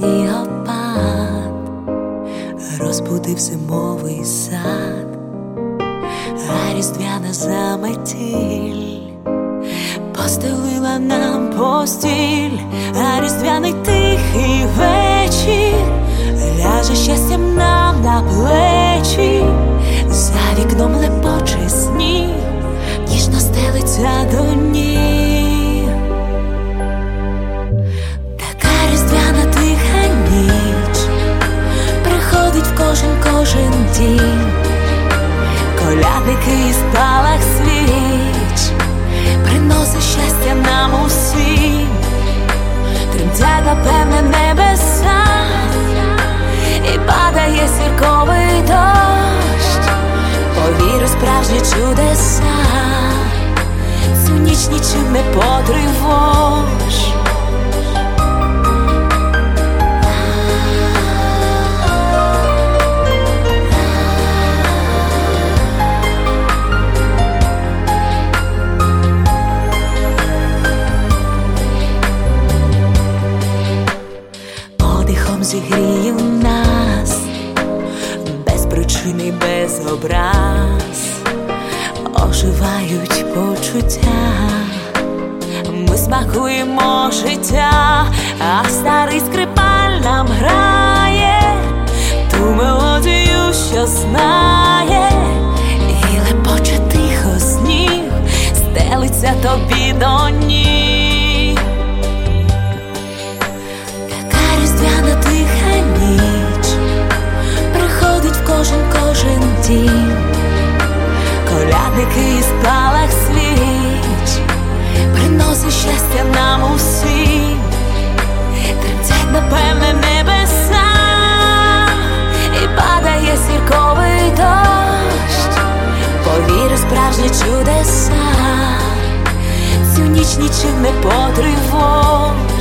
снігопад розбудив зимовий сад, а різдвяна заметіль постелила нам постіль, а різдвяний тихий вечір ляже щастям нам на плечі. За вікном лепоче сніг, ніжно стелиться до ніг. Така різдвяна тиха ніч приходить в кожен дім. Колядники і спалах свіч приносить щастя нам усім. Тремтять, напевне, небеса, і падає зірковий дощ. Повір у справжні чудеса, цю ніч нічим не потривож. Подихом зігріє нас, без причини, без образ оживають почуття. Ми смакуємо життя, а старий скрипаль нам грає ту мелодію, що знає, і лепоче тихо сніг стелиться тобі до ніг. Така різдвяна тиха ніч приходить в кожен дім. Колядники і спалах свіч приносить щастя нам усім. Тремтять, напевне, небеса, і падає зірковий дощ. Повір у справжні чудеса, цю ніч нічим не потривож.